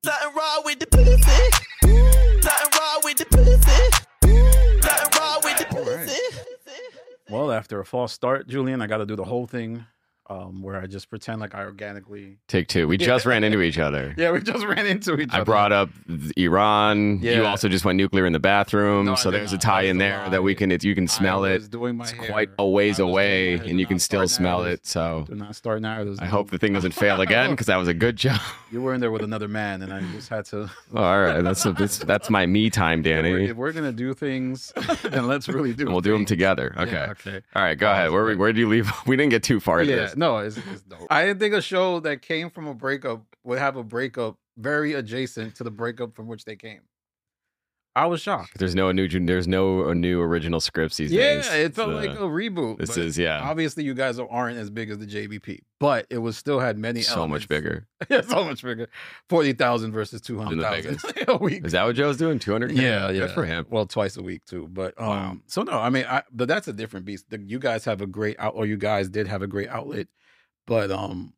Something wrong with the pussy. Something wrong with the pussy. Something wrong with the pussy. Well, after a false start, Julian, I got to do the whole thing where I just pretend like I organically... Take two. We just ran into each other. Yeah, we just ran into each other. I brought up Iran. Yeah. You also just went nuclear in the bathroom. No, I So did there's not. a tie in That was a there lie. that you can smell I it. was doing my It's hair. quite a ways I was away, doing my hair. and you Do can not still start smell narratives. it. So Do not start narratives. I hope the thing doesn't fail again because that was a good job. You were in there with another man, and I just had to... Oh, all right, that's my me time, Danny. If we're going to do things, then let's really do And we'll do them things. together. Okay. Yeah, okay. All right, go ahead. Where did you leave? We didn't get too far into Yeah, this. no, it's dope. I didn't think a show that came from a breakup would have a breakup very adjacent to the breakup from which they came. I was shocked. There's no new original scripts these days. Yeah, it felt It's, like a reboot. this but is, yeah. Obviously, you guys aren't as big as the JBP, but it was still had many so elements. much bigger. Yeah, so much bigger. 40,000 versus In the 200,000 a week. Is that what Joe's doing? 200? Yeah, Good yeah. for him. Well, twice a week too. But Wow. so no, I mean, but that's a different beast. You guys have a great out, or you guys did have a great outlet, but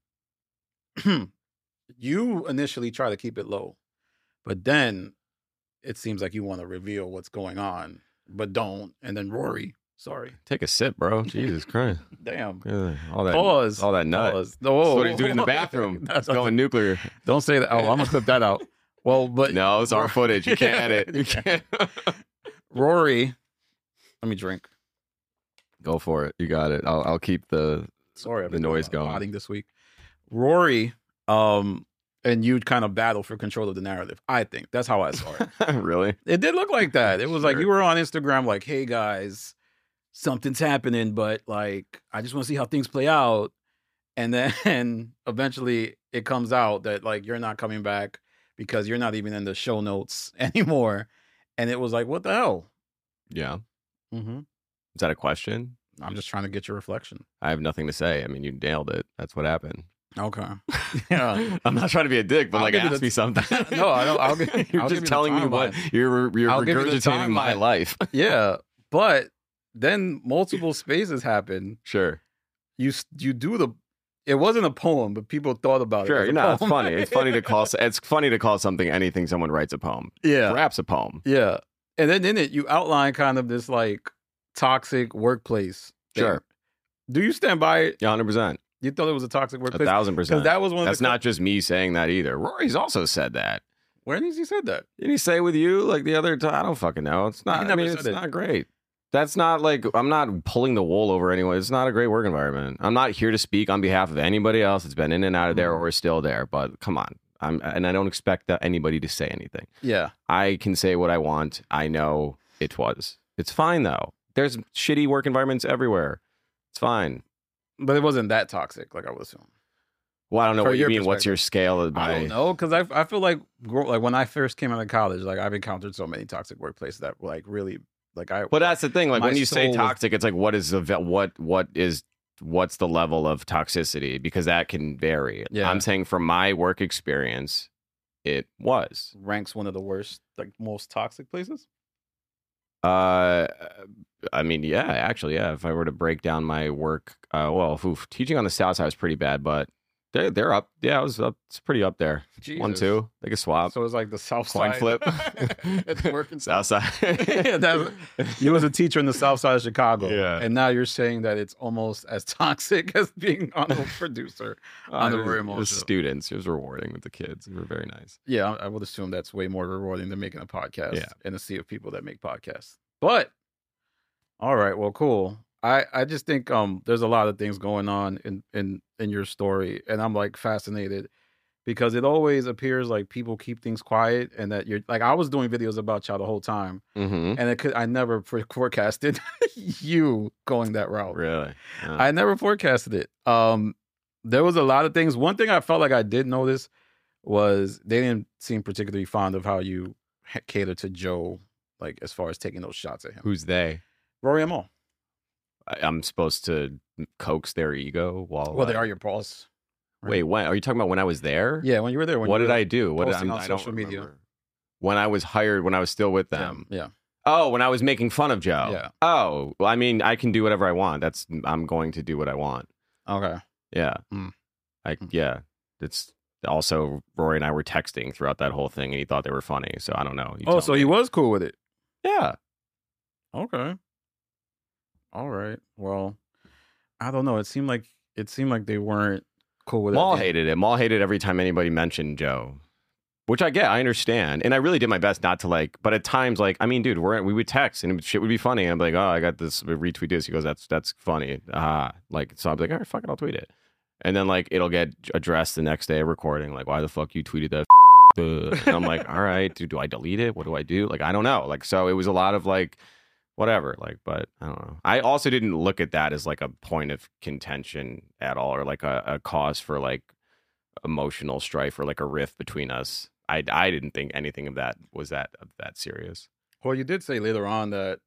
you initially try to keep it low, but then it seems like you want to reveal what's going on, but don't. And then Rory, sorry, Take a sip, bro. Jesus Christ. damn. Yeah, all that Pause. all that nut. Pause. That's what he's doing in the bathroom. That's- Going nuclear. Don't say that. Oh, I'm gonna clip that out. Well, but No, it's our footage. You can't edit. You can't. Rory, let me drink. Go for it. You got it. I'll keep the Sorry, I've the been noise doing a lot of going. potting this week. Rory, and you kind of battle for control of the narrative. I think that's how I saw it. really. It did look like that. It was like Sure. you were on Instagram, like, "Hey guys, something's happening, but like, I just want to see how things play out." And then eventually, it comes out that like you're not coming back because you're not even in the show notes anymore. And it was like, what the hell? Yeah. Mm-hmm. Is that a question? I'm just trying to get your reflection. I have nothing to say. I mean, you nailed it. That's what happened. Okay. Yeah. I'm not trying to be a dick, but I'll like, give you ask the- me something. No, I don't. I'll give You're I'll give just you the telling me what timeline. you're I'll give you the regurgitating my timeline. life. Yeah, but then multiple spaces happen. Sure. You do the. It wasn't a poem, but people thought about it. Sure. as a You know, it's poem. funny. It's funny to call. It's funny to call something anything someone writes a poem. Yeah, Rap's a poem. yeah. And then in it, you outline kind of this like toxic workplace thing. Sure. Do you stand by it? Yeah, 100%. You thought it was a toxic workplace? 1,000%. Because that was one of That's the. not just me saying that either. Rory's also said that. When has he said that? Didn't he say with you like the other time? I don't fucking know. It's not. He I never mean, said it's it. not great. That's not like I'm not pulling the wool over anyone. It's not a great work environment. I'm not here to speak on behalf of anybody else that's been in and out of there or is still there. But come on, and I don't expect that anybody to say anything. Yeah. I can say what I want. I know it was. It's fine though. There's shitty work environments everywhere. It's fine. But it wasn't that toxic, like I would assume. Well, I don't know For what you your mean. What's your scale of I don't know, because I feel like when I first came out of college, like I've encountered so many toxic workplaces that like really like I. But that's the thing. Like My when you say soul was- toxic, it's like what's the level of toxicity? Because that can vary. Yeah. I'm saying from my work experience, it was. ranks one of the worst, like most toxic places. I mean, yeah, actually, yeah. If I were to break down my work, teaching on the South Side was pretty bad, but they're up. Yeah, it was up. It's pretty up there. Jesus. 1, 2, they could swap. So it's like the South Coin Side. flip. It's working. South Side. You was a teacher in the South Side of Chicago, Yeah. and now you're saying that it's almost as toxic as being on a producer on the Rory Moore The show. students. It was rewarding with the kids. They were very nice. Yeah, I would assume that's way more rewarding than making a podcast Yeah. in a sea of people that make podcasts. But all right, well, cool. I just think there's a lot of things going on in your story, and I'm like fascinated because it always appears like people keep things quiet, and that you're like I was doing videos about y'all the whole time, Mm-hmm. and I never forecasted you going that route. Really? Yeah. I never forecasted it. There was a lot of things. One thing I felt like I did notice was they didn't seem particularly fond of how you cater to Joe, like as far as taking those shots at him. Who's they? Rory and Mo. I'm supposed to coax their ego while. Well, they are your boss. right? Wait, when are you talking about? When I was there? Yeah, when you were there. What did I do? What did posting on I don't social media. remember. When I was hired, when I was still with Yeah, them. yeah. Oh, when I was making fun of Joe. Yeah. Oh, well, I mean, I can do whatever I want. I'm going to do what I want. Okay. Yeah. Mm. Yeah. It's also Rory and I were texting throughout that whole thing, and he thought they were funny. So I don't know. You Oh, tell so me. he was cool with it. Yeah. Okay. All right. Well, I don't know. It seemed like they weren't cool with Maul it. hated it. Maul hated every time anybody mentioned Joe, which I get. I understand, and I really did my best not to like. But at times, like, I mean, dude, we would text and shit would be funny, and I'm like, oh, I got this. Retweet this. He goes, that's funny. Like, so I'm like, all right, fuck it, I'll tweet it. And then like it'll get addressed the next day of recording. Like, why the fuck you tweeted that? And I'm like, all right, dude, do I delete it? What do I do? Like, I don't know. Like, so it was a lot of like, whatever. Like, but I don't know. I also didn't look at that as like a point of contention at all, or like a cause for like emotional strife or like a rift between us. I didn't think anything of that was that serious. Well, you did say later on that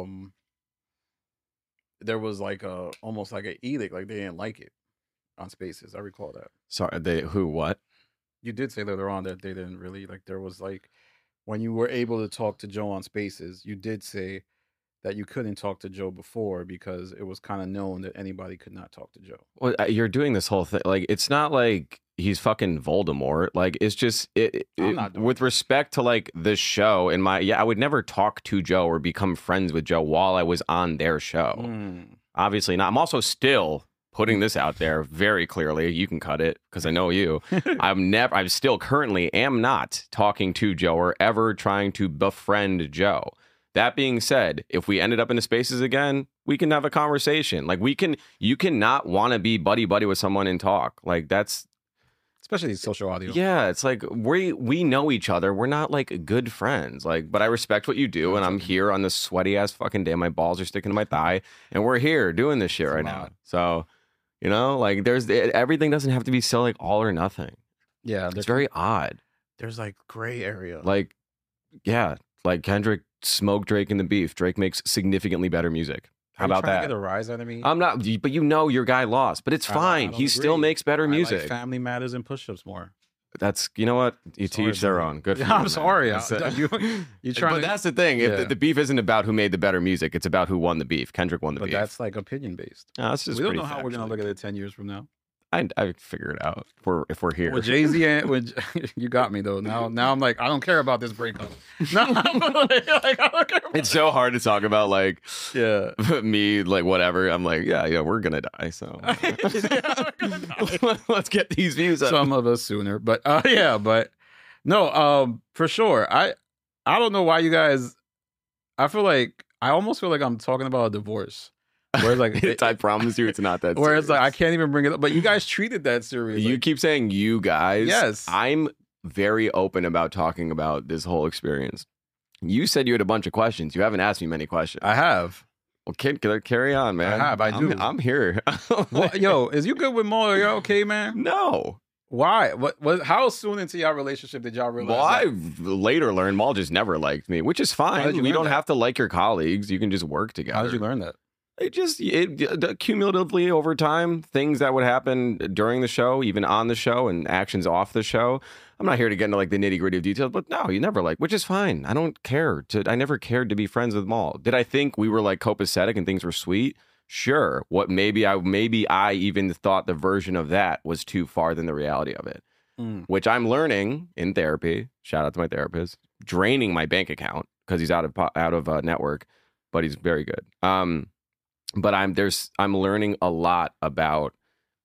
there was like almost like an edict, like they didn't like it on Spaces. I recall that. Sorry, what? You did say later on that they didn't really like. There was like when you were able to talk to Joe on Spaces, you did say that you couldn't talk to Joe before because it was kind of known that anybody could not talk to Joe. Well, you're doing this whole thing like it's not like he's fucking Voldemort. Like it's just with respect to like the show and I would never talk to Joe or become friends with Joe while I was on their show. Obviously not. I'm also still putting this out there very clearly. You can cut it because I know you. I'm still currently am not talking to Joe or ever trying to befriend Joe. That being said, if we ended up in the Spaces again, we can have a conversation. Like you cannot want to be buddy with someone and talk. Like that's especially social audio. Yeah, it's like we know each other. We're not like good friends. Like, but I respect what you do, and I'm here on this sweaty ass fucking day. My balls are sticking to my thigh, and we're here doing this shit right now. So, you know, like everything doesn't have to be so like all or nothing. Yeah, it's very odd. There's like gray area. Like, yeah, like Kendrick smoked Drake in the beef. Drake makes significantly better music. How about that? To get a rise out of me? I'm not, but you know your guy lost, but it's fine. He still makes better music. I like Family Matters and Push-Ups more. That's, you know what? You to each their own. Good for you. I'm sorry. You trying but that's the thing. Yeah. If the beef isn't about who made the better music, it's about who won the beef. Kendrick won the beef. But that's like opinion based. That's just we don't know how we're going to look at it 10 years from now. I figure it out if we're here. With Jay-Z and you got me though. Now I'm like, I don't care about this breakup. No, I don't care it's so hard to talk about like me, like whatever. I'm like, yeah, we're gonna die. So let's get these views up. Some of us sooner. But but no, for sure. I don't know why you guys I almost feel like I'm talking about a divorce. Whereas like I promise you it's not that serious. Whereas like I can't even bring it up. But you guys treated that serious. You keep saying you guys. Yes. I'm very open about talking about this whole experience. You said you had a bunch of questions. You haven't asked me many questions. I have. Well, carry on, man. I have. I do. I'm here. Well, yo, is you good with Maul? Are you okay, man? No. Why? What? How soon into your relationship did y'all realize? Well, I later learned Maul just never liked me, which is fine. You don't have to like your colleagues. You can just work together. How did you learn that? It cumulatively over time, things that would happen during the show, even on the show, and actions off the show. I'm not here to get into like the nitty gritty of details, but no, you never which is fine. I don't care. I never cared to be friends with Maul. Did I think we were like copacetic and things were sweet? Sure. What maybe I even thought the version of that was too far than the reality of it, which I'm learning in therapy. Shout out to my therapist, draining my bank account because he's out of network, but he's very good. But I'm learning a lot about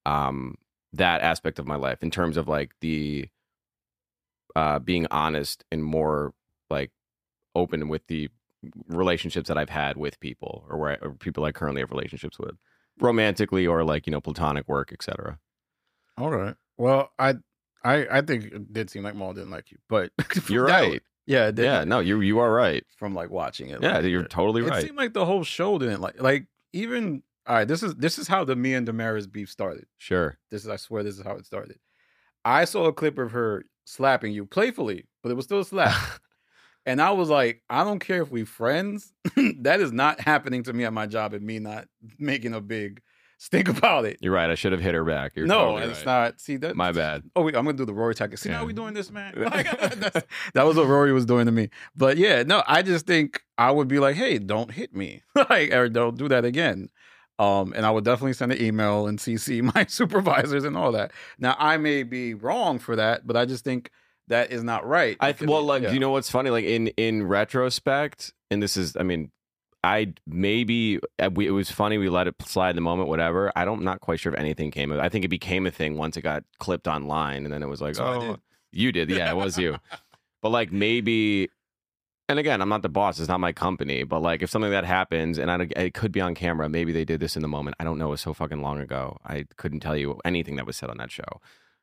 that aspect of my life in terms of like the being honest and more like open with the relationships that I've had with people or people I currently have relationships with, romantically or like, you know, platonic work, etc. All right. Well, I think it did seem like Maul didn't like you, but you're right. Yeah. Yeah. No, you are right. From like watching it. Yeah, you're totally right. It seemed like the whole show didn't like even. All right, this is how the me and Damaris beef started. Sure. I swear this is how it started. I saw a clip of her slapping you playfully, but it was still a slap. And I was like, I don't care if we friends. That is not happening to me at my job and me not making a big stink about it. You're right. I should have hit her back. You're no, totally it's right. not. See that? My bad. Oh, wait, I'm gonna do the Rory tactic. See how we doing this, man? That was what Rory was doing to me. But yeah, no, I just think I would be like, hey, don't hit me, like, or don't do that again. And I would definitely send an email and CC my supervisors and all that. Now, I may be wrong for that, but I just think that is not right. Do you know what's funny? Like in retrospect, and this is, I mean, it was funny. We let it slide in the moment, whatever. I'm not quite sure if anything came of it. I think it became a thing once it got clipped online, and then it was like, you did. Yeah, it was you. But like maybe, and again, I'm not the boss. It's not my company. But like if something like that happens, and it could be on camera, maybe they did this in the moment. I don't know. It was so fucking long ago. I couldn't tell you anything that was said on that show.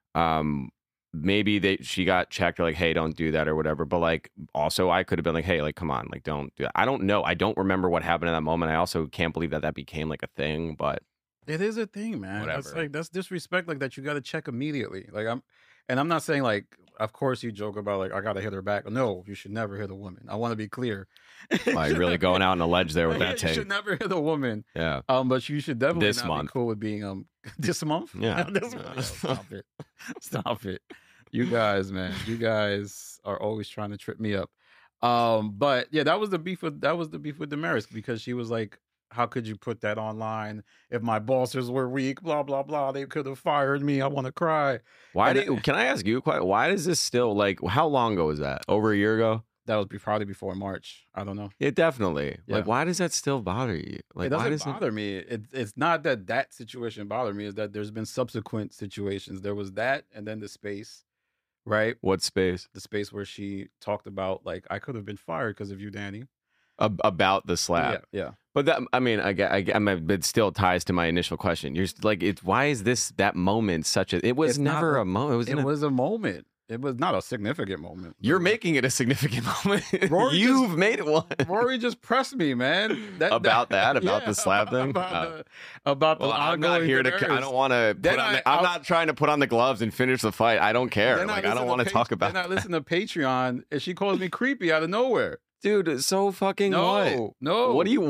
Maybe she got checked or like, hey, don't do that or whatever. But like, also I could have been like, hey, like, come on, like, don't do that. I don't know. I don't remember what happened in that moment. I also can't believe that became like a thing, but it is a thing, man. Whatever. It's like, that's disrespect, like that you got to check immediately. Like I'm not saying like, of course you joke about like, I got to hit her back. No, you should never hit a woman. I want to be clear. Like really going out on a ledge there with that tape. You should never hit a woman. Yeah. But you should definitely This not month. be cool with being this month. Yeah. This month. Yo, stop it. You guys, man. You guys are always trying to trip me up. But yeah, that was the beef with Damaris, because she was like, how could you put that online? If my bosses were weak, blah blah blah, they could have fired me. I want to cry. Can I ask you a question? Why does this still, like, how long ago was that? Over a year ago? That was probably before March. I don't know. Yeah, definitely. Yeah. Like, why does that still bother you? Like, It doesn't bother me. It's not that situation bothered me. It's that there's been subsequent situations. There was that, and then the space, right? What space? The space where she talked about like, I could have been fired because of you, Danny. About the slap. Yeah. But that, I mean, I mean, it still ties to my initial question. You're like, why is that moment such a? It was It's never not a moment. It was a moment. It was not a significant moment. You're making it a significant moment. Rory You've made it one. Rory just pressed me, man. About the Yeah, slap thing. About the Well, I'm not ongoing here to. Daenerys. I don't want to. I'm not trying to put on the gloves and finish the fight. I don't care. Then Like, I don't want to talk about. Then I listen to Patreon, and she calls me creepy out of nowhere. Dude, so fucking what? No.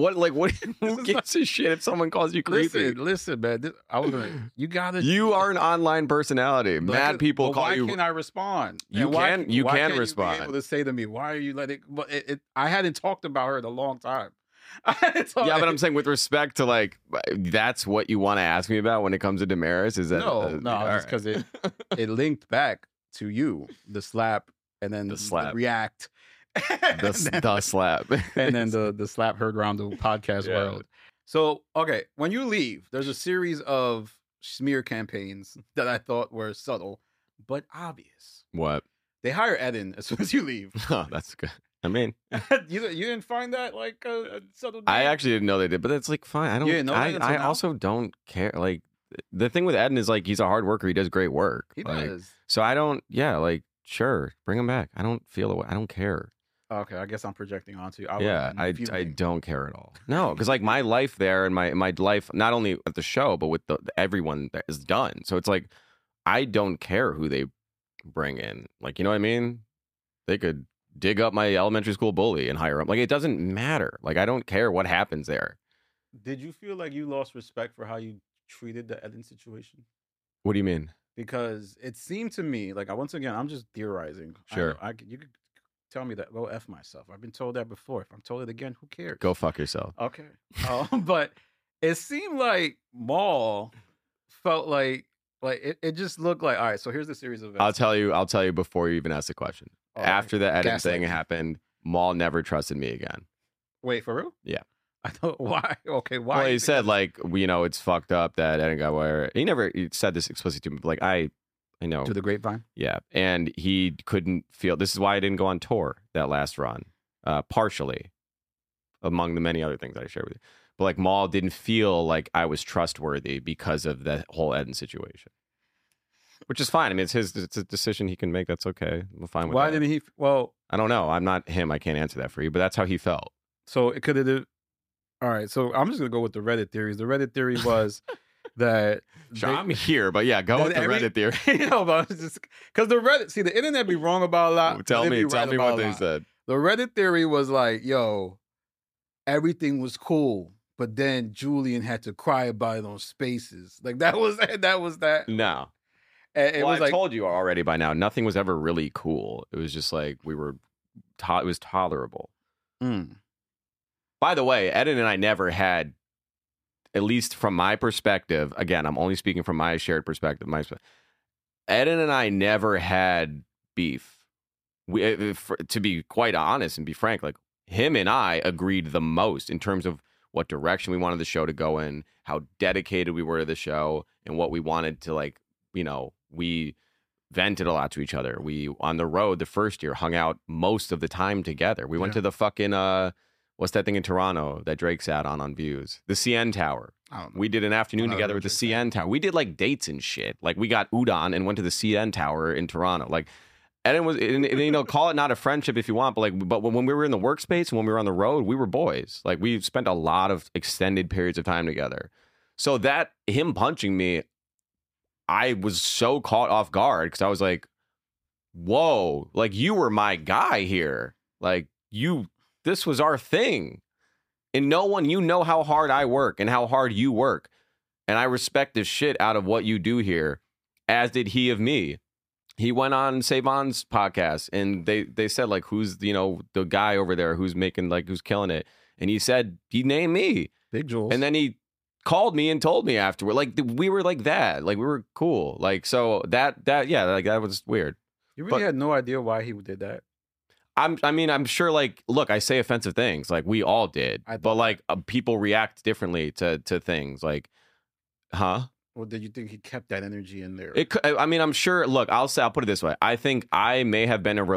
Who gives a shit if someone calls you creepy? Listen, man. I was gonna. You gotta. You are an online personality. Mad people call why you. Why can't I respond? You why can. You why can can't respond. You be able to say to me, why are you letting? But I hadn't talked about her in a long time. Yeah, but I'm saying with respect to like, that's what you want to ask me about when it comes to Damaris. Is that no? Just because it linked back to you, the slap, and then The slap. the react. the slap, and then the slap heard around the podcast Yeah. world. So, okay, when you leave, there's a series of smear campaigns that I thought were subtle but obvious. What? They hire Eden as soon as you leave. Oh, that's good. I mean, you didn't find that like a subtle? I deal? actually didn't know they did, but it's like fine. I don't. You didn't know that until I now? also don't care. Like the thing with Eden is like he's a hard worker. He does great work. He Like, does. So I don't. Yeah, like sure, bring him back. I don't feel the way. I don't care. Okay, I guess I'm projecting onto you. I don't care at all. No, because like my life there and my life not only at the show but with everyone that is done. So it's like I don't care who they bring in. Like, you know what I mean? They could dig up my elementary school bully and hire him. Like, it doesn't matter. Like, I don't care what happens there. Did you feel like you lost respect for how you treated the Eden situation? What do you mean? Because it seemed to me like, once again, I'm just theorizing. Sure. You could tell me that. Go F myself. I've been told that before. If I'm told it again, who cares? Go fuck yourself. Okay. But it seemed like Maul felt like it just looked like, all right, so here's the series of events. I'll tell you before you even ask the question. All right. After the Eden Gaslight thing me. happened, Maul never trusted me again. Wait, for real? Yeah. I thought, why? Okay, why? Well, you he think said that's- like, it's fucked up that Eden got where he never said this explicitly to me, but like I know. to the grapevine. Yeah, and he couldn't feel. This is why I didn't go on tour that last run, partially, among the many other things that I shared with you. But like Maul didn't feel like I was trustworthy because of the whole Eden situation, which is fine. I mean, it's a decision he can make. That's okay. I'm fine with Why that. didn't he? Well, I don't know. I'm not him. I can't answer that for you. But that's how he felt. so it could have. All right, so I'm just gonna go with the Reddit theories. The Reddit theory was that Sure, I'm here, but yeah, go that with the every- Reddit theory. you know, but it's just because the Reddit. See, the internet be wrong about a lot. Tell but they me be right about what a they lot. said. The Reddit theory was like, yo, everything was cool, but then Julian had to cry about it on Spaces. Like that was that. No. And it Well, was I like, told you already by now. Nothing was ever really cool. It was just like it was tolerable. mm, By the way, Eden and I never had at least from my perspective, again, I'm only speaking from my shared perspective. Eden and I never had beef. To be quite honest and be frank, like him and I agreed the most in terms of what direction we wanted the show to go in, how dedicated we were to the show, and what we wanted to, like, we vented a lot to each other. We, on the road the first year, hung out most of the time together. We went to the fucking what's that thing in Toronto that Drake sat on Views? The CN Tower. We did an afternoon together with the CN Tower. We did like dates and shit. Like we got udon and went to the CN Tower in Toronto. Like, and it was, call it not a friendship if you want, but when we were in the workspace and when we were on the road, we were boys. Like we spent a lot of extended periods of time together. So that him punching me, I was so caught off guard because I was like, whoa, like you were my guy here. Like this was our thing. And you know how hard I work and how hard you work. And I respect the shit out of what you do here, as did he of me. He went on Savon's podcast and they said, like, who's, the guy over there who's killing it. And he said, he named me. Big Jules. And then he called me and told me afterward. Like, we were like that. Like, we were cool. Like, so that was weird. You really had no idea why he did that. I'm sure, like, look, I say offensive things. Like, we all did. But, like, people react differently to things. Like, huh? Or did you think he kept that energy in there? I'm sure. Look, I'll put it this way. I think I may have been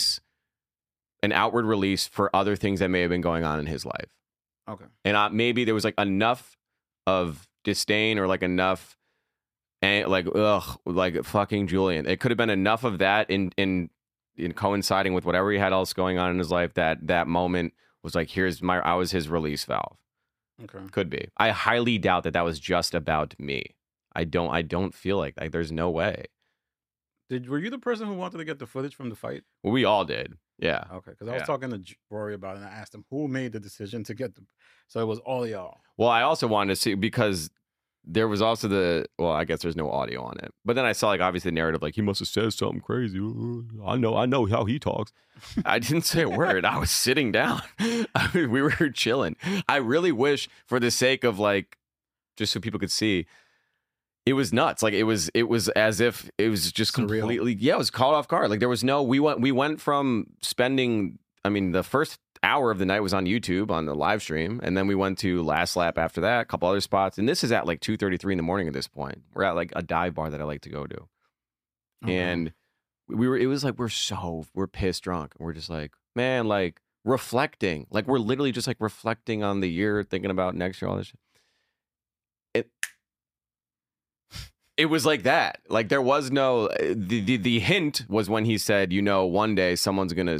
an outward release for other things that may have been going on in his life. Okay. And maybe there was like enough of disdain or like enough, and like fucking Julian. It could have been enough of that in coinciding with whatever he had else going on in his life that moment was like, I was his release valve. Okay. Could be. I highly doubt that was just about me. I don't feel like there's no way. Were you the person who wanted to get the footage from the fight? Well, we all did. Yeah. Okay. Because I was talking to Rory about it and I asked him who made the decision to get so it was all y'all. Well, I also wanted to see, because there was also I guess there's no audio on it. But then I saw, like, obviously the narrative, like, he must have said something crazy. I know how he talks. I didn't say a word. I was sitting down. We were chilling. I really wish, for the sake of, like, just so people could see, it was nuts. Like, it was as if it was just surreal. Completely, it was caught off guard. Like, there was we went from spending, the first hour of the night was on YouTube on the live stream, and then we went to Last Lap after that, a couple other spots, and this is at like 2:33 in the morning at this point. We're at like a dive bar that I like to go to. Okay. And it was like we're pissed drunk, and we're just like, man, like reflecting, like we're literally just like reflecting on the year, thinking about next year, all this shit. It was like that. Like, there was no the hint was when he said, one day someone's gonna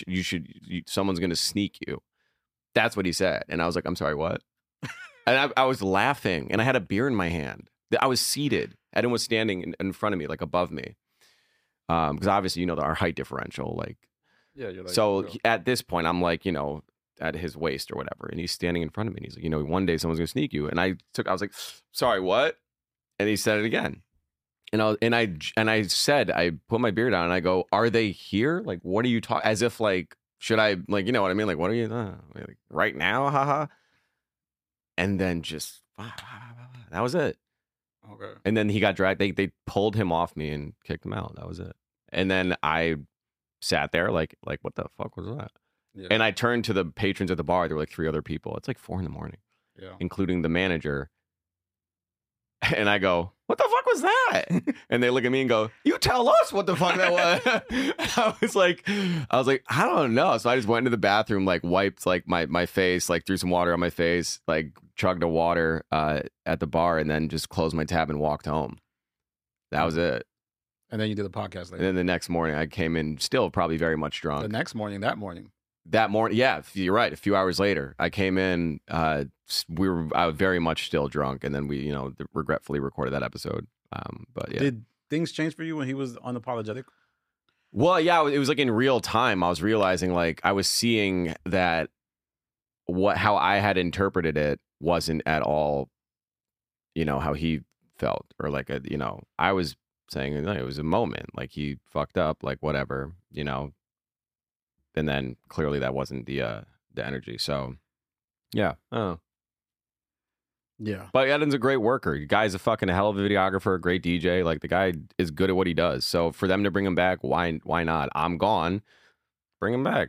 sneak you. That's what he said, and I was like, I'm sorry, what? And I was laughing, and I had a beer in my hand. I was seated. Eden was standing in front of me, like above me, because obviously our height differential. Like, yeah, you're like, so at this point, I'm like, at his waist or whatever, and he's standing in front of me. And he's like, one day someone's gonna sneak you. And I was like, sorry, what? And he said it again. And I said, I put my beer down and I go, are they here? Like, what are you talking? As if, like, should I, like, you know what I mean? Like, what are you, like, right now? Haha. And then just, that was it. Okay. And then he got dragged. They pulled him off me and kicked him out. That was it. And then I sat there like, what the fuck was that? Yeah. And I turned to the patrons at the bar. There were like 3 other people. It's like 4 a.m, including the manager. And I go, what the fuck was that? And they look at me and go, you tell us what the fuck that was. I was like, I don't know. So I just went into the bathroom, like wiped like my face, like threw some water on my face, like chugged a water at the bar, and then just closed my tab and walked home. That was it. And then you did the podcast later. And then the next morning I came in still probably very much drunk. That morning. Yeah, you're right. A few hours later, I came in. I was very much still drunk, and then we, regretfully recorded that episode. But yeah, did things change for you when he was unapologetic? Well, yeah, it was like in real time. I was realizing, like, I was seeing that how I had interpreted it wasn't at all, how he felt, or like I was saying it was a moment, like he fucked up, like whatever, And then clearly that wasn't the energy. So, yeah. Oh. Yeah. But Eden's a great worker. The guy's a fucking hell of a videographer, great DJ. Like the guy is good at what he does. So for them to bring him back, why not? I'm gone. Bring him back.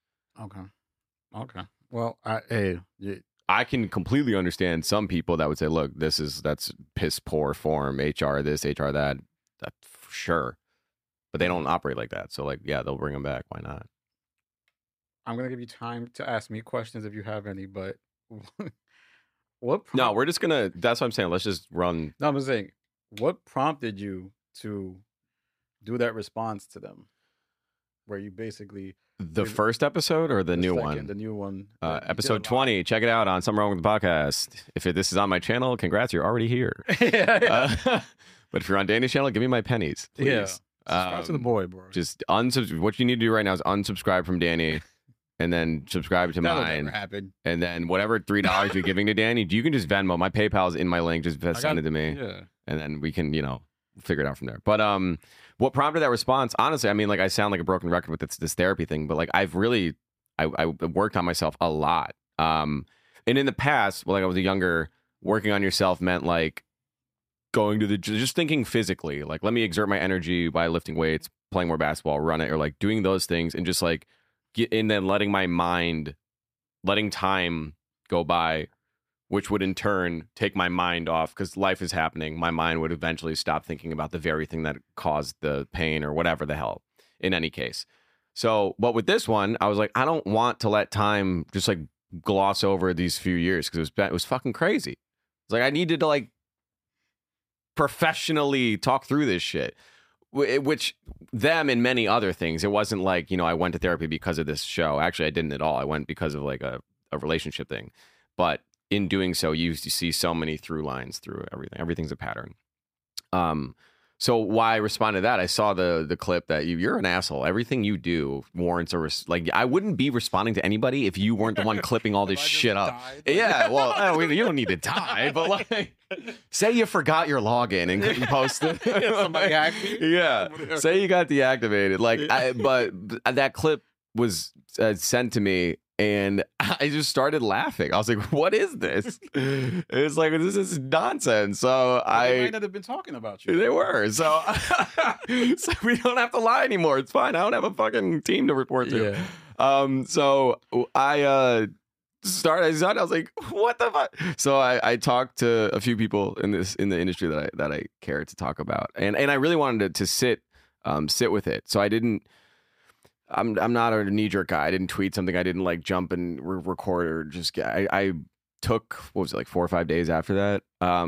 Okay. Well, I can completely understand some people that would say, look, that's piss poor form, HR this, HR that. That for sure. But they don't operate like that. So like, yeah, they'll bring him back. Why not? I'm gonna give you time to ask me questions if you have any, but what No, we're just gonna that's what I'm saying. Let's just run. No, I'm saying, what prompted you to do that response to them? Where you basically The first episode or the new second, one? The new one. Episode 20. Check it out on Something Wrong with the Podcast. If this is on my channel, congrats, you're already here. Yeah. But if you're on Danny's channel, give me my pennies, please. Yeah. Subscribe to the boy, bro. Just what you need to do right now is unsubscribe from Danny and then subscribe to That'll mine. never happen. And then whatever $3 you're giving to Danny, you can just Venmo. My PayPal's in my link. Just send it to me. Yeah. And then we can, figure it out from there. But what prompted that response? Honestly, I mean, like I sound like a broken record with this therapy thing, but like I've really I worked on myself a lot. And in the past, when I was younger, working on yourself meant like going to just thinking physically, like let me exert my energy by lifting weights, playing more basketball, run it, or like doing those things, and just like get in, then letting time go by, which would in turn take my mind off because life is happening. My mind would eventually stop thinking about the very thing that caused the pain or whatever the hell, in any case. So, but with this one, I was like, I don't want to let time just like gloss over these few years because it was fucking crazy. It's like I needed to like professionally talk through this shit, which them and many other things. It wasn't like, I went to therapy because of this show. Actually, I didn't at all. I went because of like a relationship thing. But in doing so, you see so many through lines through everything. Everything's a pattern. So why I responded to that, I saw the clip that you're an asshole. Everything you do warrants like I wouldn't be responding to anybody if you weren't the one clipping all this shit up. Yeah, well, you don't need to die, but like, say you forgot your login and couldn't post it. Somebody hacked me. Yeah, say you got deactivated. Like, but that clip was sent to me. And I just started laughing. I was like, what is this? It's like, this is nonsense. So They might not have been talking about you. They were. So, so we don't have to lie anymore. It's fine. I don't have a fucking team to report to. Yeah. So I started, I was like, what the fuck? So I talked to a few people in the industry that I care to talk about. And I really wanted to sit with it. So I didn't. I'm not a knee-jerk guy. I didn't tweet something. I didn't like jump and record or just get. I took, what was it, like 4 or 5 days after that.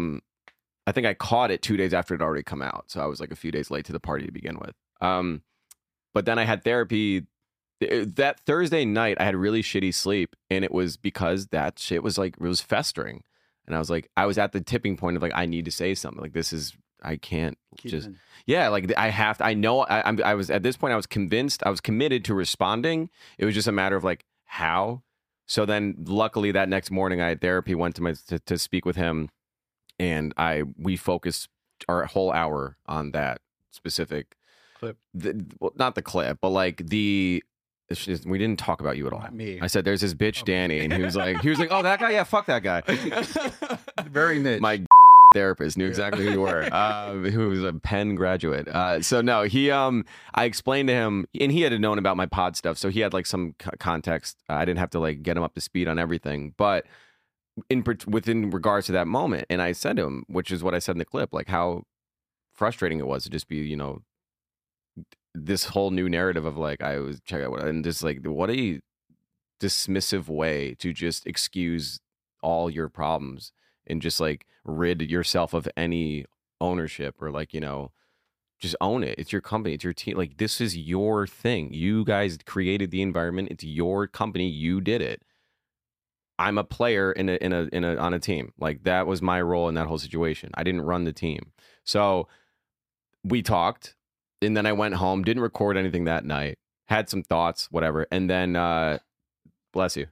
I think I caught it 2 days after it had already come out. So I was like a few days late to the party to begin with. But then I had therapy. That Thursday night, I had really shitty sleep. And it was because that shit was like, it was festering. And I was like, I was at the tipping point of like, I need to say something. Like, this is, I can't just, yeah, like I have to, I know I was at this point, I was convinced, I was committed to responding. It was just a matter of like, how? So then luckily that next morning I had therapy, went to speak with him, and we focused our whole hour on that specific clip. Well, not the clip, but like we didn't talk about you at all. Not me. I said, there's this bitch, Danny. And he was like, oh, that guy? Yeah, fuck that guy. Very niche. My therapist knew exactly who you were, who was a Penn graduate. So no, I explained to him, and he had known about my pod stuff, so he had like some context. I didn't have to like get him up to speed on everything, but within regards to that moment, and I said to him, which is what I said in the clip, like how frustrating it was to just be, this whole new narrative of like, I was check out what, and just like, what a dismissive way to just excuse all your problems and just like rid yourself of any ownership, or like, just own it. It's your company. It's your team. Like, this is your thing. You guys created the environment. It's your company. You did it. I'm a player on a team. Like, that was my role in that whole situation. I didn't run the team. So we talked, and then I went home, didn't record anything that night, had some thoughts, whatever. And then, bless you.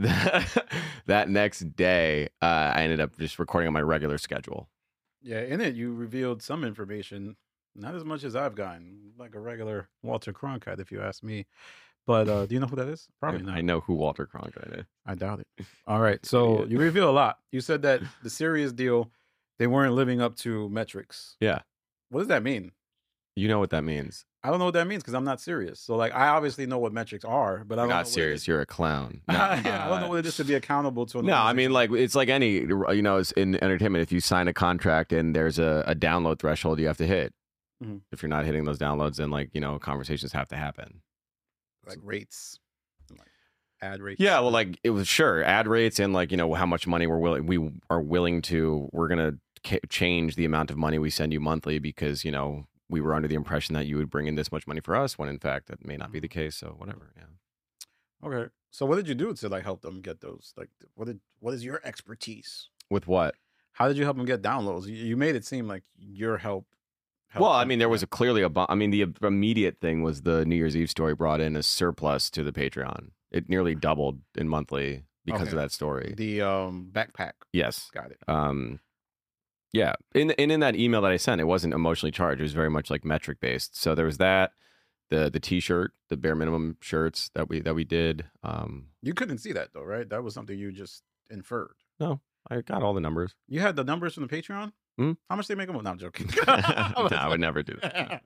That next day, I ended up just recording on my regular schedule. Yeah, in it, you revealed some information, not as much as I've gotten, like a regular Walter Cronkite, if you ask me. But do you know who that is? Probably not. I know who Walter Cronkite is. I doubt it. All right. So you reveal a lot. You said that the Sirius deal, they weren't living up to metrics. Yeah. What does that mean? You know what that means. I don't know what that means because I'm not serious. So like, I obviously know what metrics are, but I don't You're know not what it serious. is. You're a clown. No, Yeah, I don't know what it is to be accountable to. No, I mean, like, it's like any, it's in entertainment. If you sign a contract and there's a download threshold you have to hit, Mhm. if you're not hitting those downloads, then, like, conversations have to happen. like rates, like ad rates. Yeah, well, like, it was sure ad rates and, like, how much money we're willing to, we're going to change the amount of money we send you monthly because, we were under the impression that you would bring in this much money for us when in fact that may not be the case. So whatever. Yeah. Okay. So what did you do to like help them get those? Like, what is your expertise? With what? How did you help them get downloads? You made it seem like your help. Well, I mean, there was clearly the immediate thing was the New Year's Eve story brought in a surplus to the Patreon. It nearly doubled in monthly because of that story. The backpack. Yes. Got it. Yeah. In that email that I sent, it wasn't emotionally charged. It was very much like metric based. So there was that, the T-shirt, the bare minimum shirts that we did. You couldn't see that though, right? That was something you just inferred. No, I got all the numbers. You had the numbers from the Patreon? Hmm? How much they make them? No, I'm joking. No, I would never do that.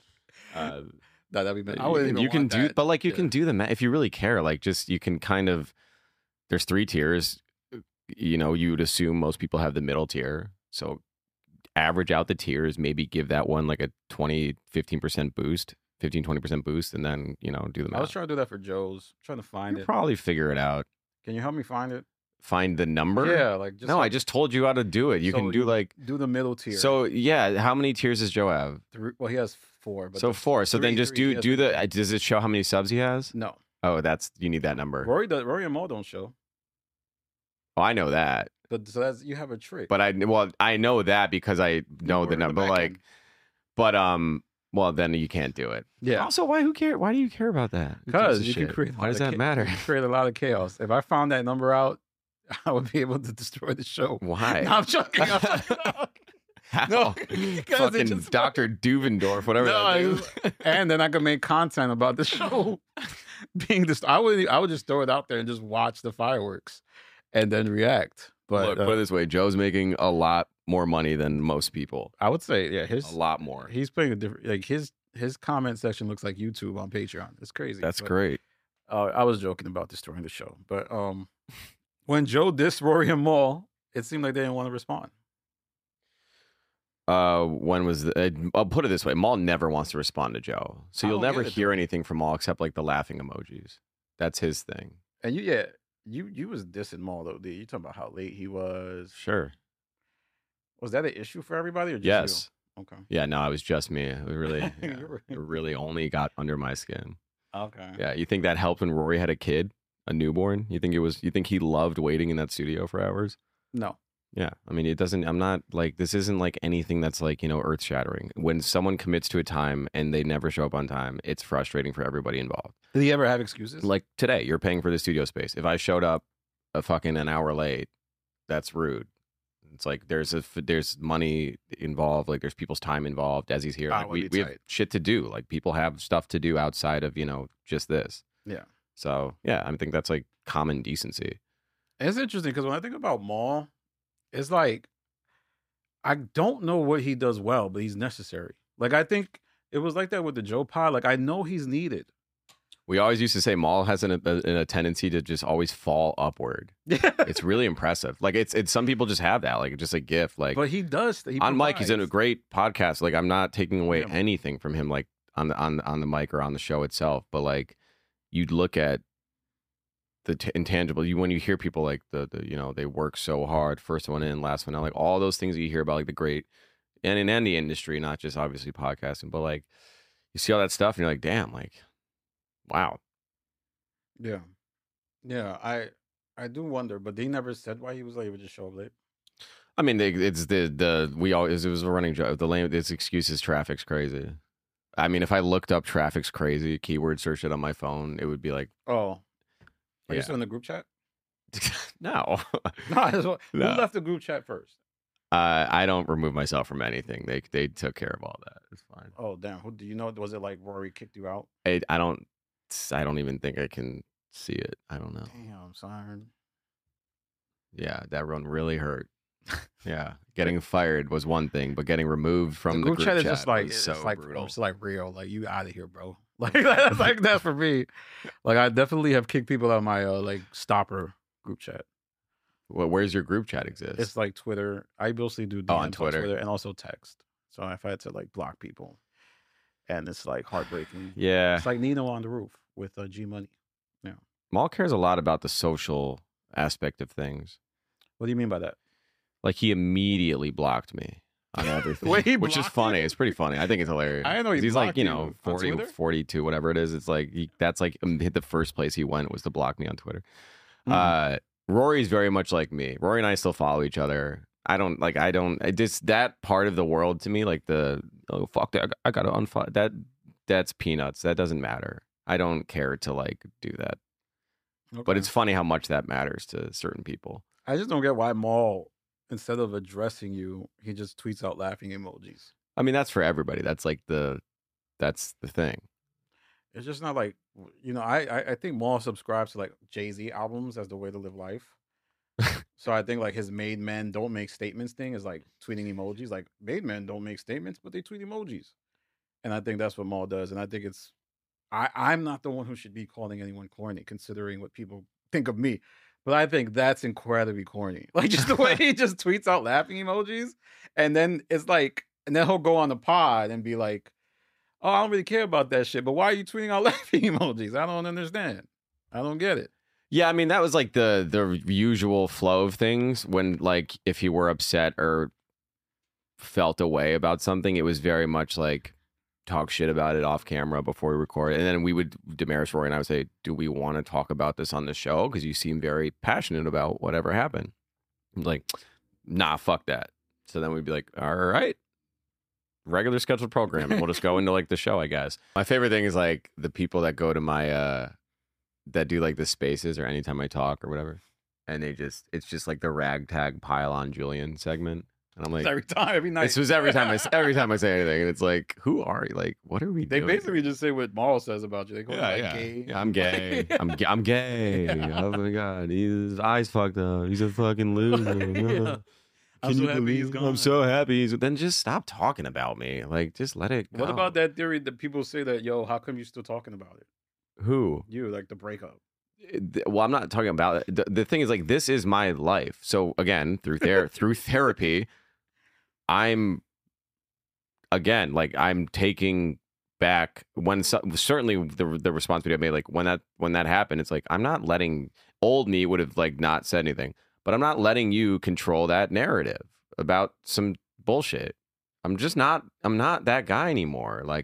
No, that'd be. I wouldn't even you can want do, that. but like you can do the math if you really care. Like just you can kind of. There's 3 tiers. You would assume most people have the middle tier. So average out the tiers, maybe give that one like a 15% boost, 15-20% boost, and then do the math. I was trying to do that for Joe's. I'm trying to find You'll it. probably figure it out. Can you help me find it? Find the number? Yeah, like just no, I just told you how to do it. You So can do like do the middle tier. so. Yeah, how many tiers does Joe have? 3, well, he has 4. But So 4. So then just he do has the. Does it show how many subs he has? No, Oh, you need that number. Rory and Mo don't show. Oh, I know that. But so that's you have a trick. But I know that because I know the number. Well, then you can't do it. Yeah. Also, who cares? Why do you care about that? Who Because gives a you can shit? create. Why does that matter? You can create a lot of chaos. If I found that number out, I would be able to destroy the show. Why? No, I'm joking. How? No, because Fucking it just- Dr. Duvendorf, whatever that No, is. and then I could make content about the show being this. I would just throw it out there and just watch the fireworks, and then react. But Look, put it this way: Joe's making a lot more money than most people. I would say, yeah, A lot more. he's playing a different. Like his comment section looks like YouTube on Patreon. It's crazy. That's But, great. I was joking about destroying the show, but when Joe dissed Rory and Maul, it seemed like they didn't want to respond. When was I'll put it this way: Maul never wants to respond to Joe, so I you'll don't never get it, hear though. anything from Maul except like the laughing emojis. That's his thing. And you was dissing Maul though, dude. You talking about how late he was? Sure. Was that an issue for everybody or just Yes. you? Okay. Yeah. No, it was just me. It really, yeah, You're it really only got under my skin. Okay. Yeah. You think that helped when Rory had a kid, a newborn? You think he loved waiting in that studio for hours? No. Yeah. I mean, it doesn't, I'm not like, this isn't like anything that's like, earth shattering. When someone commits to a time and they never show up on time, it's frustrating for everybody involved. Did he ever have excuses? Like today, you're paying for the studio space. If I showed up an hour late, that's rude. It's like there's money involved, like there's people's time involved as he's here. Like we have shit to do. Like people have stuff to do outside of, just this. Yeah. So yeah, I think that's like common decency. It's interesting because when I think about Maul, it's like I don't know what he does well, but he's necessary. Like I think it was like that with the Joe Pod. Like I know he's needed. We always used to say Maul has a tendency to just always fall upward. Yeah. It's really impressive. Like it's some people just have that, like just a gift. Like But he does. He on mic, he's in a provides. great podcast. Like I'm not taking away Yeah. anything from him, like on the mic or on the show itself. But like you'd look at the intangible. When you hear people like the they work so hard, first one in, last one out, like all those things that you hear about, like the great and in the industry, not just obviously podcasting, but like you see all that stuff and you're like, damn, like wow. Yeah. Yeah. I do wonder, but they never said why he was late. He would just show up late. I mean, it's we always, it was a running joke. This excuse is traffic's crazy. I mean, if I looked up traffic's crazy, keyword search it on my phone, it would be like, Oh. Are you Yeah. still in the group chat? no. No. Who No. left the group chat first? I don't remove myself from anything. They took care of all that. It's fine. Oh damn. Who do you know? Was it like Rory kicked you out? I don't. I don't even think I can see it. I don't know. Damn, son. Yeah, that run really hurt. Yeah, getting fired was one thing, but getting removed from The group chat is just like was it's so like brutal. it's like real. Like you out of here, bro. Like that's for me. Like I definitely have kicked people out of my like stopper group chat. Well, where's your group chat exist? It's like Twitter. I mostly do DMs on Twitter. and also text. So if I had to like block people, and it's like heartbreaking. Yeah, It's like Nino on the roof with G Money. Maul cares a lot about the social aspect of things. What do you mean by that? Like he immediately blocked me on everything, Wait, he which is blocked funny. you? It's pretty funny. I think it's hilarious. I didn't know he he's like, blocked you you know, on 40, Twitter? 42, whatever it is. It's like that's like hit the first place he went was to block me on Twitter. Mm. Rory's very much like me. Rory and I still follow each other. I just that part of the world to me, like the fuck that I gotta unfollow that's peanuts. That doesn't matter. I don't care to like do that. But Okay. it's funny how much that matters to certain people. I just don't get why Maul, instead of addressing you, he just tweets out laughing emojis. I mean, that's for everybody. That's the thing. It's just not like I think Maul subscribes to like Jay-Z albums as the way to live life. So I think like his made men don't make statements thing is like tweeting emojis. Like made men don't make statements, but they tweet emojis. And I think that's what Maul does. And I think I'm not the one who should be calling anyone corny, considering what people think of me. But I think that's incredibly corny. Like just the way he just tweets out laughing emojis. And then it's like, and then he'll go on the pod and be like, oh, I don't really care about that shit. But why are you tweeting out laughing emojis? I don't understand. I don't get it. Yeah, I mean that was like the usual flow of things when like if he were upset or felt a way about something, it was very much like talk shit about it off camera before we record. And then we would, Damaris, Rory, and I would say, do we want to talk about this on the show? Because you seem very passionate about whatever happened. I'm like, nah, fuck that. So then we'd be like, all right, regular scheduled program. We'll just go into like the show, I guess. My favorite thing is like the people that go to my, that do like the spaces or anytime I talk or whatever. And it's just like the ragtag pile on Julian segment. And I'm like, every night. this was every time I say anything, and it's like, who are you? Like, what are we They doing? basically just say what Maul says about you. They call you gay. Yeah, I'm gay. I'm gay. Oh my god, his eyes fucked up. He's a fucking loser. Yeah. I'm so happy he's gone. I'm so happy. Then just stop talking about me. Like, just let it go. What about that theory that people say that, yo, how come you still talking about it? Who? You, like the breakup. Well, I'm not talking about it. The thing is, like, this is my life. So again, through therapy, I'm taking back when certainly the responsibility I made, like when that happened, it's like I'm not letting old me would have like not said anything, but I'm not letting you control that narrative about some bullshit. I'm not that guy anymore. Like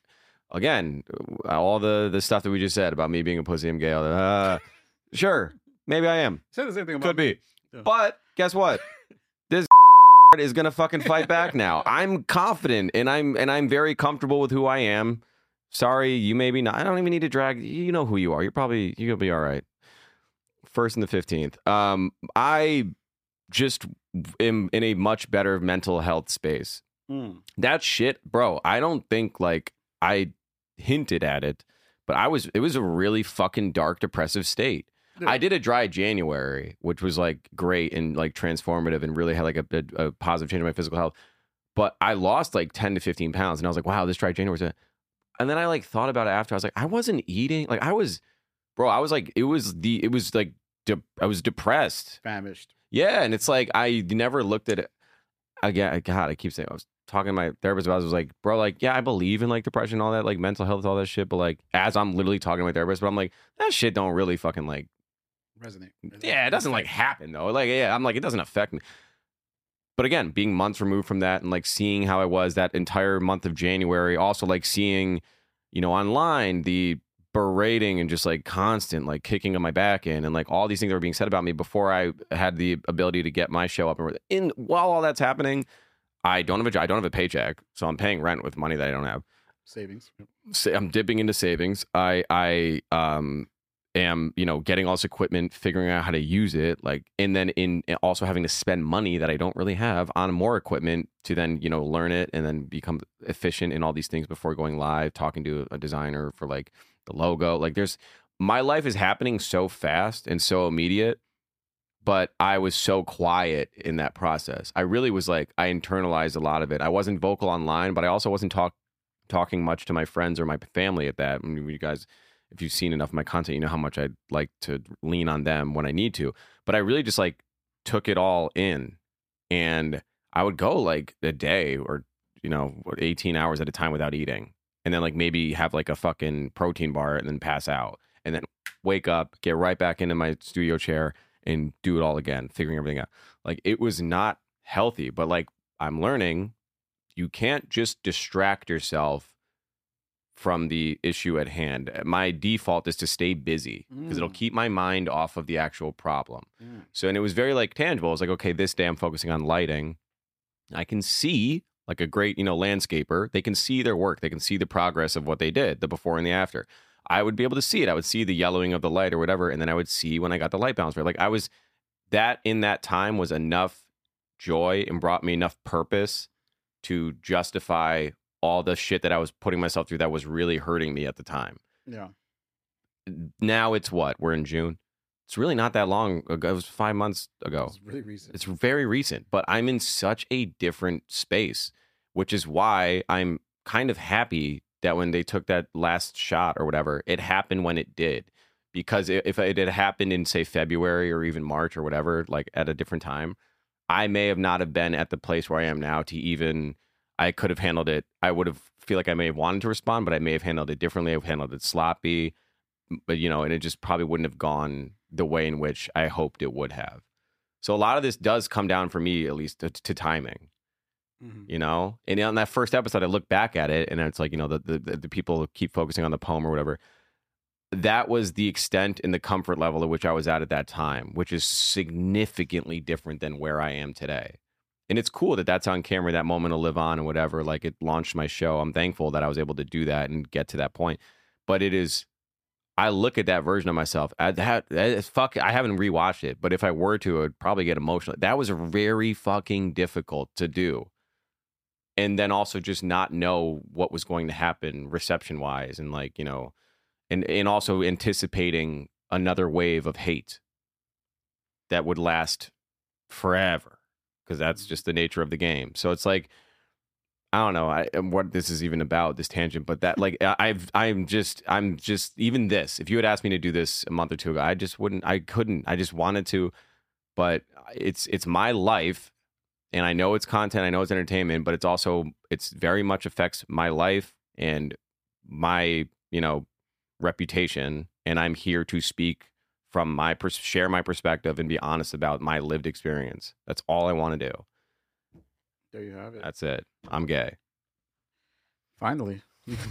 all the stuff that we just said about me being a pussy, I'm gay. Sure, maybe I am. Say the same thing about Could be, Yeah. but guess what? This is gonna fucking fight back now. I'm confident and I'm very comfortable with who I am. Sorry, you maybe not. I don't even need to drag. You know who you are. You're gonna be all right. 1st and the 15th. I just am in a much better mental health space. That shit, bro. I don't think like I hinted at it, but it was a really fucking dark, depressive state. Yeah. I did a dry January, which was like great and like transformative and really had like a positive change in my physical health. But I lost like 10 to 15 pounds. And I was like, wow, this dry January. And then I like thought about it after. I was like, I wasn't eating. Like I was like, I was depressed. Famished. Yeah. And it's like, I never looked at it. Again, God, I keep saying, I was talking to my therapist about it. I was like, bro, like, yeah, I believe in like depression and all that, like mental health, all that shit. But like, as I'm literally talking to my therapist, but I'm like, that shit don't really fucking like, Resonate. yeah, it doesn't like happen though. Like, yeah, I'm like, it doesn't affect me. But again, being months removed from that and like seeing how I was that entire month of January, also like seeing, online the berating and just like constant like kicking of my back in and like all these things that were being said about me before I had the ability to get my show up. And while all that's happening, I don't have a paycheck, so I'm paying rent with money that I don't have. Savings. I'm dipping into savings. I am getting all this equipment, figuring out how to use it, like, and then also having to spend money that I don't really have on more equipment to then learn it and then become efficient in all these things before going live, talking to a designer for like the logo. Like my life is happening so fast and so immediate, but I was so quiet in that process. I really was like, I internalized a lot of it. I wasn't vocal online, but I also wasn't talking much to my friends or my family at that. I mean, you guys, if you've seen enough of my content, you know how much I like to lean on them when I need to. But I really just like took it all in, and I would go like a day or 18 hours at a time without eating, and then like maybe have like a fucking protein bar and then pass out, and then wake up, get right back into my studio chair and do it all again, figuring everything out. Like, it was not healthy, but like, I'm learning you can't just distract yourself from the issue at hand. My default is to stay busy because it'll keep my mind off of the actual problem. So, and it was very like tangible. It's like, okay, this day I'm focusing on lighting. I can see like a great, landscaper. They can see their work. They can see the progress of what they did, the before and the after. I would be able to see it. I would see the yellowing of the light or whatever. And then I would see when I got the light balance right. Like, that in that time was enough joy and brought me enough purpose to justify all the shit that I was putting myself through that was really hurting me at the time. Yeah. Now it's what? We're in June. It's really not that long ago. It was 5 months ago. It's really recent. It's very recent, but I'm in such a different space, which is why I'm kind of happy that when they took that last shot or whatever, it happened when it did. Because if it had happened in, say, February or even March or whatever, like at a different time, I may have not have been at the place where I am now to even, I could have handled it. I would have feel like I may have wanted to respond, but I may have handled it differently. I've handled it sloppy, but and it just probably wouldn't have gone the way in which I hoped it would have. So a lot of this does come down for me, at least to timing. And on that first episode, I look back at it and it's like, the people keep focusing on the poem or whatever. That was the extent and the comfort level at which I was at that time, which is significantly different than where I am today. And it's cool that that's on camera, that moment will live on and whatever. Like, it launched my show. I'm thankful that I was able to do that and get to that point. But I look at that version of myself. I haven't rewatched it, but if I were to, I'd probably get emotional. That was very fucking difficult to do. And then also just not know what was going to happen reception wise, and like, and also anticipating another wave of hate that would last forever, because that's just the nature of the game. So it's like, I don't know what this is even about, this tangent, but that like I'm just even this. If you had asked me to do this a month or two ago, I just couldn't. I just wanted to, but it's my life. And I know it's content, I know it's entertainment, but it's very much affects my life and my, reputation. And I'm here to speak from share my perspective and be honest about my lived experience. That's all I want to do. There you have it. That's it. I'm gay. Finally.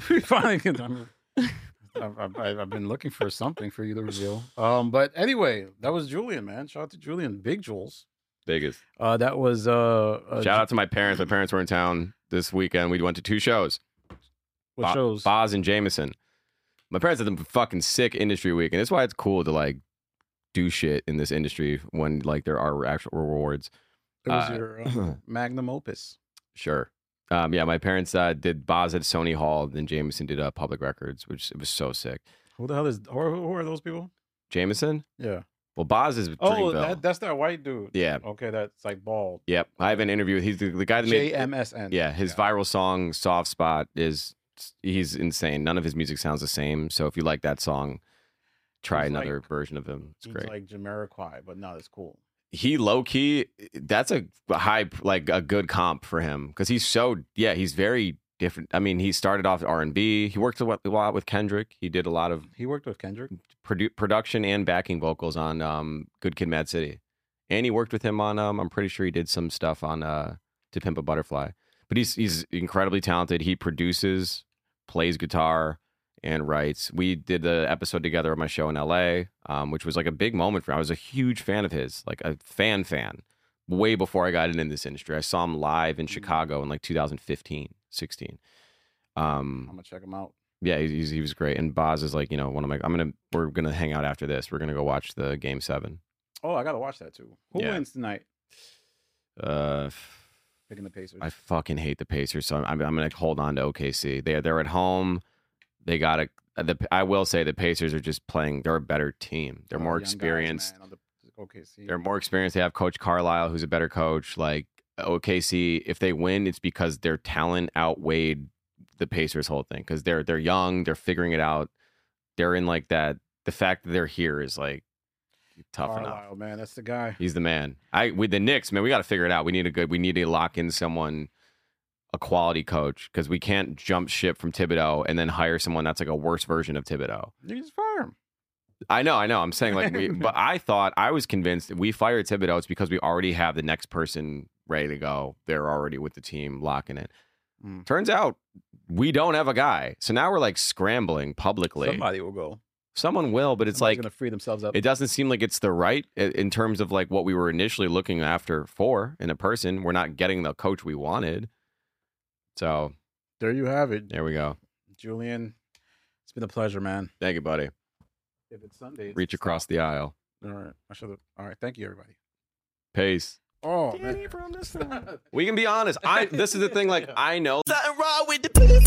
I've been looking for something for you to reveal. But anyway, that was Julian, man. Shout out to Julian. Big Jules. Biggest. That was shout out to my parents. My parents were in town this weekend. We went to 2 shows. What shows? Boz and Jameson. My parents had a fucking sick industry week, and that's why it's cool to like do shit in this industry when like there are actual rewards. It was your magnum opus. Sure. Yeah, my parents did Boz at Sony Hall, then Jameson did Public Records, which it was so sick. Who the hell who are those people? Jameson? Yeah. Well, Boz is that's that white dude. Yeah. Okay, that's like bald. Yep. I have an interview with, he's the guy that made JMSN. Yeah, his viral song Soft Spot he's insane. None of his music sounds the same. So if you like that song, try another version of him. It's great. Like Jamiroquai, but no, it's cool. He low key, that's a good comp for him, because he's very different. I mean, he started off R&B. He worked a lot with Kendrick. He worked with Kendrick, production and backing vocals on Good Kid, Mad City, and he worked with him on I'm pretty sure he did some stuff on To Pimp a Butterfly. But he's incredibly talented. He produces, plays guitar, and writes. We did the episode together of my show in LA, which was like a big moment for me. I was a huge fan of his, like a fan, way before I got into this industry. I saw him live in Chicago in like 2015, 16. I'm gonna check him out. Yeah, he was great. And Boz is like, one of my. We're gonna hang out after this. We're gonna go watch the Game 7. Oh, I gotta watch that too. Who wins tonight? Picking the Pacers. I fucking hate the Pacers, so I'm gonna hold on to OKC. They're at home. they got to. I will say the Pacers are just playing. They're a better team. They're more Young guys, experienced. man, on the OKC. They're more experienced. They have Coach Carlisle, who's a better coach. Like OKC, if they win, it's because their talent outweighed the Pacers' whole thing. Because they're young, they're figuring it out. They're in like that. The fact that they're here is like tough Carlisle, enough. man, that's the guy. He's the man. With the Knicks, man, we got to figure it out. We need to lock in someone, a quality coach, because we can't jump ship from Thibodeau and then hire someone that's like a worse version of Thibodeau. You just fire him. I know. I'm saying but I was convinced we fired Thibodeau. It's because we already have the next person ready to go. They're already with the team, locking it. Turns out we don't have a guy. So now we're like scrambling publicly. Somebody will go. Someone will, but it's Somebody's like gonna free themselves up. it doesn't seem like it's the right in terms of like what we were initially looking after for in a person. We're not getting the coach we wanted. So There you have it, there we go. Julian. It's been a pleasure, man. Thank you, buddy. If it's Sunday, Reach across the aisle. All right, all right. Thank you, everybody. Peace. Oh, We can be honest. This is the thing. Like I know. Something wrong with the pussy.